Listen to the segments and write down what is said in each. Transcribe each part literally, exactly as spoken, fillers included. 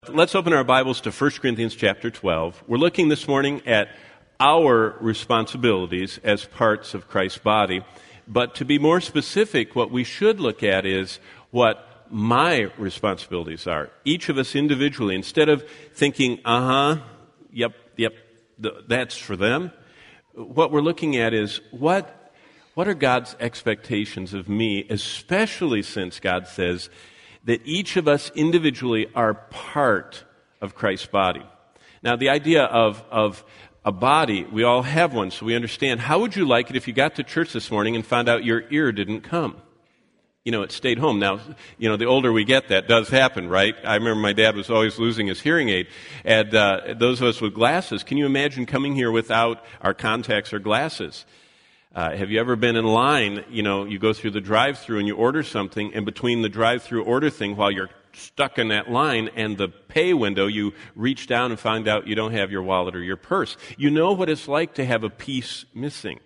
Let's open our Bibles to First Corinthians chapter twelve. We're looking this morning at our responsibilities as parts of Christ's body. But to be more specific, what we should look at is what my responsibilities are. Each of us individually, instead of thinking, uh-huh, yep, yep, th- that's for them, what we're looking at is what, what are God's expectations of me, especially since God says that each of us individually are part of Christ's body. Now, the idea of, of a body, we all have one, so we understand. How would you like it if you got to church this morning and found out your ear didn't come? You know, it stayed home. Now, you know, the older we get, that does happen, right? I remember my dad was always losing his hearing aid. And uh, those of us with glasses, can you imagine coming here without our contacts or glasses? Uh, have you ever been in line, you know, you go through the drive-thru and you order something, and between the drive-thru order thing, while you're stuck in that line and the pay window, you reach down and find out you don't have your wallet or your purse. You know what it's like to have a piece missing.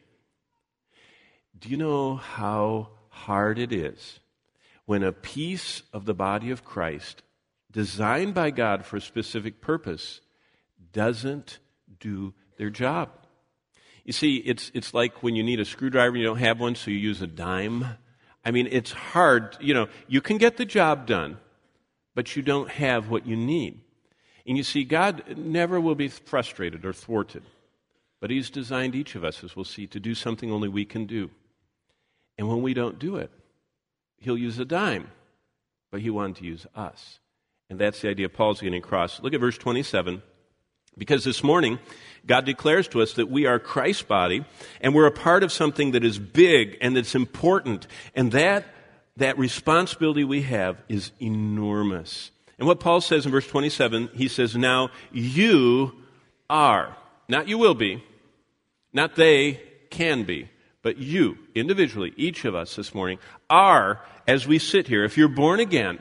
Do you know how hard it is when a piece of the body of Christ, designed by God for a specific purpose, doesn't do their job? You see, it's it's like when you need a screwdriver and you don't have one, so you use a dime. I mean, it's hard. You know, you can get the job done, but you don't have what you need. And you see, God never will be frustrated or thwarted, but He's designed each of us, as we'll see, to do something only we can do. And when we don't do it, He'll use a dime, but He wanted to use us. And that's the idea Paul's getting across. Look at verse twenty-seven. Because this morning, God declares to us that we are Christ's body, and we're a part of something that is big and that's important. And that, that responsibility we have is enormous. And what Paul says in verse twenty-seven, he says, now you are, not you will be, not they can be, but you, individually, each of us this morning, are, as we sit here, if you're born again,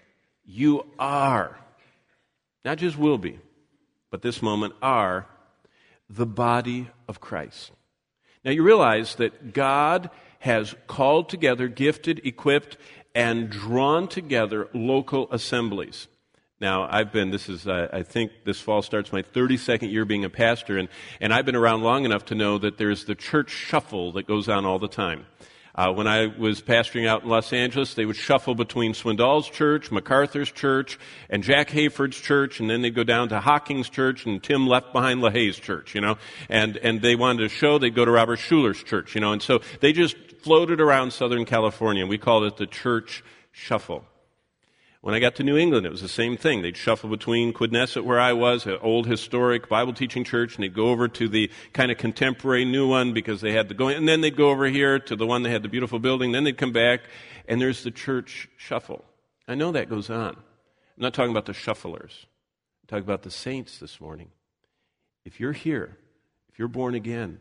you are, not just will be, but this moment are the body of Christ. Now you realize that God has called together, gifted, equipped, and drawn together local assemblies. Now I've been, this is, uh, I think this fall starts my thirty-second year being a pastor, and, and I've been around long enough to know that there's the church shuffle that goes on all the time. Uh, when I was pastoring out in Los Angeles, they would shuffle between Swindoll's church, MacArthur's church, and Jack Hayford's church, and then they'd go down to Hawking's church and Tim left behind LaHaye's church, you know. And, and they wanted to show, they'd go to Robert Schuler's church, you know. And so they just floated around Southern California, and we called it the church shuffle. When I got to New England, it was the same thing. They'd shuffle between Quidnesset, where I was, an old historic Bible teaching church, and they'd go over to the kind of contemporary new one because they had the going, and then they'd go over here to the one that had the beautiful building, then they'd come back, and there's the church shuffle. I know that goes on. I'm not talking about the shufflers. I'm talking about the saints this morning. If you're here, if you're born again,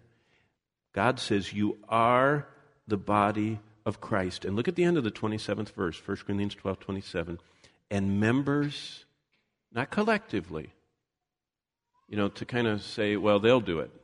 God says you are the body of Christ. And look at the end of the twenty-seventh verse, First Corinthians twelve twenty-seven. And members, not collectively, you know, to kind of say, well, they'll do it.